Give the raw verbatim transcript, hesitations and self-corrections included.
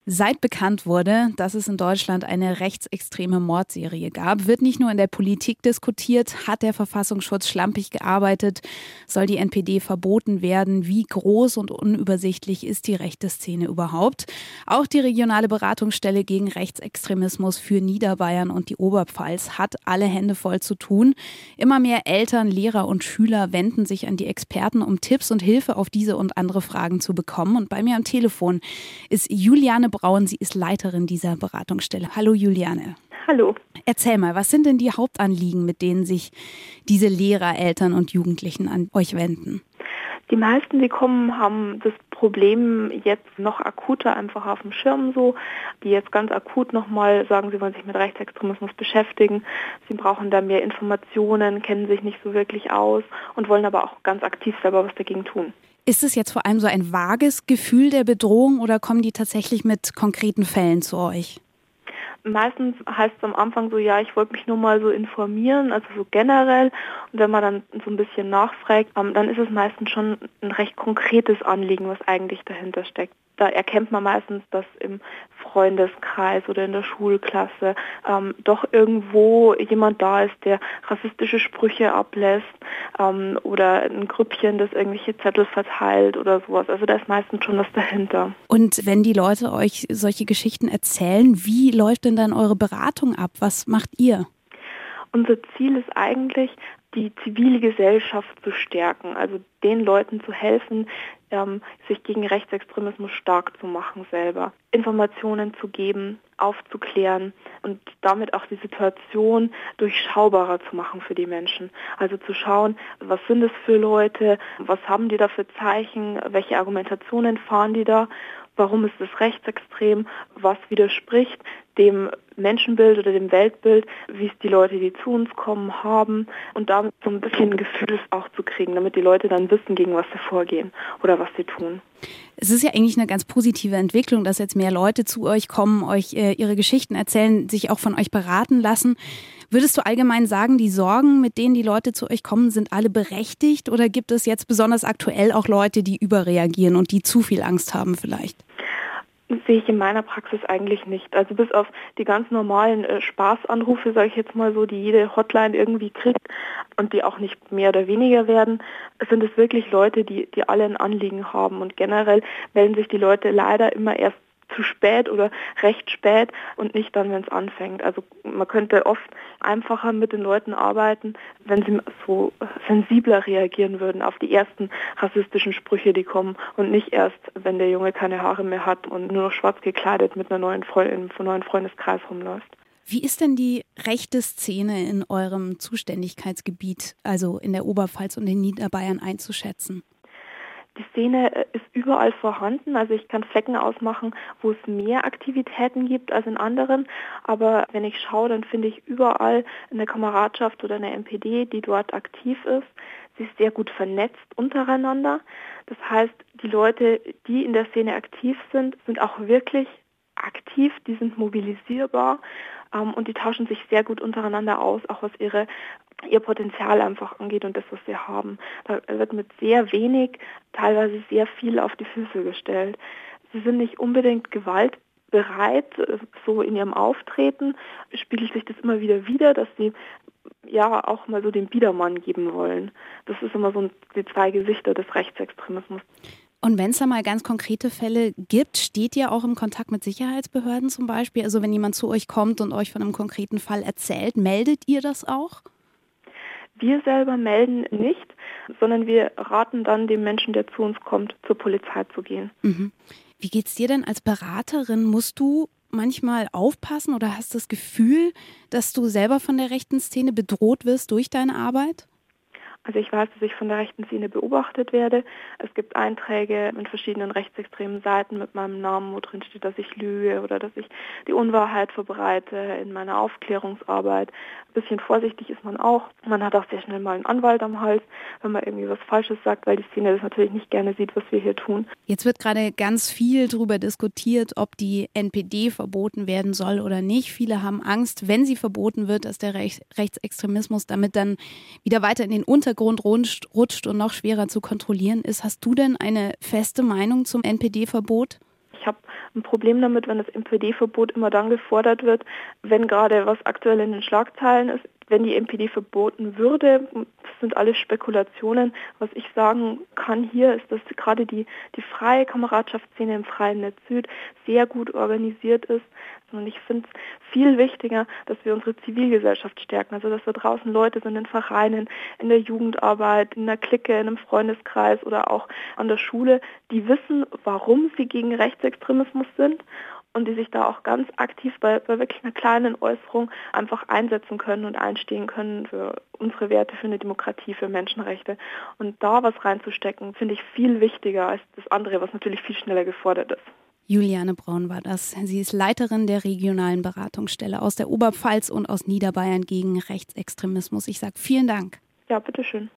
Seit bekannt wurde, dass es in Deutschland eine rechtsextreme Mordserie gab, wird nicht nur in der Politik diskutiert, hat der Verfassungsschutz schlampig gearbeitet, soll die N P D verboten werden, wie groß und unübersichtlich ist die rechte Szene überhaupt. Auch die regionale Beratungsstelle gegen Rechtsextremismus für Niederbayern und die Oberpfalz hat alle Hände voll zu tun. Immer mehr Eltern, Lehrer und Schüler wenden sich an die Experten, um Tipps und Hilfe auf diese und andere Fragen zu bekommen. Und bei mir am Telefon ist Juliane Braun, sie ist Leiterin dieser Beratungsstelle. Hallo Juliane. Hallo. Erzähl mal, was sind denn die Hauptanliegen, mit denen sich diese Lehrer, Eltern und Jugendlichen an euch wenden? Die meisten, die kommen, haben das Problem jetzt noch akuter einfach auf dem Schirm so, die jetzt ganz akut nochmal sagen, sie wollen sich mit Rechtsextremismus beschäftigen. Sie brauchen da mehr Informationen, kennen sich nicht so wirklich aus und wollen aber auch ganz aktiv selber was dagegen tun. Ist es jetzt vor allem so ein vages Gefühl der Bedrohung oder kommen die tatsächlich mit konkreten Fällen zu euch? Meistens heißt es am Anfang so, ja, ich wollte mich nur mal so informieren, also so generell. Und wenn man dann so ein bisschen nachfragt, dann ist es meistens schon ein recht konkretes Anliegen, was eigentlich dahinter steckt. Da erkennt man meistens, dass im Freundeskreis oder in der Schulklasse ähm, doch irgendwo jemand da ist, der rassistische Sprüche ablässt ähm, oder ein Grüppchen, das irgendwelche Zettel verteilt oder sowas. Also da ist meistens schon was dahinter. Und wenn die Leute euch solche Geschichten erzählen, wie läuft denn dann eure Beratung ab? Was macht ihr? Unser Ziel ist eigentlich, die zivile Gesellschaft zu stärken, also den Leuten zu helfen, ähm, sich gegen Rechtsextremismus stark zu machen selber, Informationen zu geben, aufzuklären und damit auch die Situation durchschaubarer zu machen für die Menschen. Also zu schauen, was sind es für Leute, was haben die da für Zeichen, welche Argumentationen fahren die da, warum ist es rechtsextrem, was widerspricht dem Menschenbild oder dem Weltbild, wie es die Leute, die zu uns kommen, haben und damit so ein bisschen ein Gefühl auch zu kriegen, damit die Leute dann wissen, gegen was sie vorgehen oder was sie tun. Es ist ja eigentlich eine ganz positive Entwicklung, dass jetzt mehr Leute zu euch kommen, euch äh, ihre Geschichten erzählen, sich auch von euch beraten lassen. Würdest du allgemein sagen, die Sorgen, mit denen die Leute zu euch kommen, sind alle berechtigt oder gibt es jetzt besonders aktuell auch Leute, die überreagieren und die zu viel Angst haben vielleicht? Das sehe ich in meiner Praxis eigentlich nicht. Also bis auf die ganz normalen äh, Spaßanrufe, sage ich jetzt mal so, die jede Hotline irgendwie kriegt und die auch nicht mehr oder weniger werden, sind es wirklich Leute, die, die alle ein Anliegen haben. Und generell melden sich die Leute leider immer erst zu spät oder recht spät und nicht dann, wenn es anfängt. Also man könnte oft einfacher mit den Leuten arbeiten, wenn sie so sensibler reagieren würden auf die ersten rassistischen Sprüche, die kommen und nicht erst, wenn der Junge keine Haare mehr hat und nur noch schwarz gekleidet mit einer neuen Freundin, von neuen Freundeskreis rumläuft. Wie ist denn die rechte Szene in eurem Zuständigkeitsgebiet, also in der Oberpfalz und in Niederbayern einzuschätzen? Die Szene ist überall vorhanden, also ich kann Flecken ausmachen, wo es mehr Aktivitäten gibt als in anderen, aber wenn ich schaue, dann finde ich überall eine Kameradschaft oder eine N P D, die dort aktiv ist. Sie ist sehr gut vernetzt untereinander. Das heißt, die Leute, die in der Szene aktiv sind, sind auch wirklich aktiv, die sind mobilisierbar ähm, und die tauschen sich sehr gut untereinander aus, auch was ihre ihr Potenzial einfach angeht und das, was sie haben. Da wird mit sehr wenig, teilweise sehr viel auf die Füße gestellt. Sie sind nicht unbedingt gewaltbereit, so in ihrem Auftreten spiegelt sich das immer wieder wider, dass sie ja auch mal so den Biedermann geben wollen. Das ist immer so die zwei Gesichter des Rechtsextremismus. Und wenn es da mal ganz konkrete Fälle gibt, steht ihr auch im Kontakt mit Sicherheitsbehörden zum Beispiel? Also wenn jemand zu euch kommt und euch von einem konkreten Fall erzählt, meldet ihr das auch? Wir selber melden nicht, sondern wir raten dann dem Menschen, der zu uns kommt, zur Polizei zu gehen. Mhm. Wie geht's dir denn als Beraterin? Musst du manchmal aufpassen oder hast das Gefühl, dass du selber von der rechten Szene bedroht wirst durch deine Arbeit? Also ich weiß, dass ich von der rechten Szene beobachtet werde. Es gibt Einträge mit verschiedenen rechtsextremen Seiten mit meinem Namen, wo drin steht, dass ich lüge oder dass ich die Unwahrheit verbreite in meiner Aufklärungsarbeit. Ein bisschen vorsichtig ist man auch. Man hat auch sehr schnell mal einen Anwalt am Hals, wenn man irgendwie was Falsches sagt, weil die Szene das natürlich nicht gerne sieht, was wir hier tun. Jetzt wird gerade ganz viel darüber diskutiert, ob die N P D verboten werden soll oder nicht. Viele haben Angst, wenn sie verboten wird, dass der Rechts- Rechtsextremismus damit dann wieder weiter in den Untergrund rutscht, rutscht und noch schwerer zu kontrollieren ist. Hast du denn eine feste Meinung zum N P D-Verbot? Ich habe ein Problem damit, wenn das M P D-Verbot immer dann gefordert wird, wenn gerade was aktuell in den Schlagzeilen ist. Wenn die M P D verboten würde, das sind alles Spekulationen. Was ich sagen kann hier ist, dass gerade die, die freie Kameradschaftsszene im Freien Netz Süd sehr gut organisiert ist. Und ich finde es viel wichtiger, dass wir unsere Zivilgesellschaft stärken. Also dass da draußen Leute sind in Vereinen, in der Jugendarbeit, in einer Clique, in einem Freundeskreis oder auch an der Schule, die wissen, warum sie gegen Rechtsextremismus sind. Und die sich da auch ganz aktiv bei, bei wirklich einer kleinen Äußerung einfach einsetzen können und einstehen können für unsere Werte, für eine Demokratie, für Menschenrechte. Und da was reinzustecken, finde ich viel wichtiger als das andere, was natürlich viel schneller gefordert ist. Juliane Braun war das. Sie ist Leiterin der regionalen Beratungsstelle aus der Oberpfalz und aus Niederbayern gegen Rechtsextremismus. Ich sage vielen Dank. Ja, bitteschön.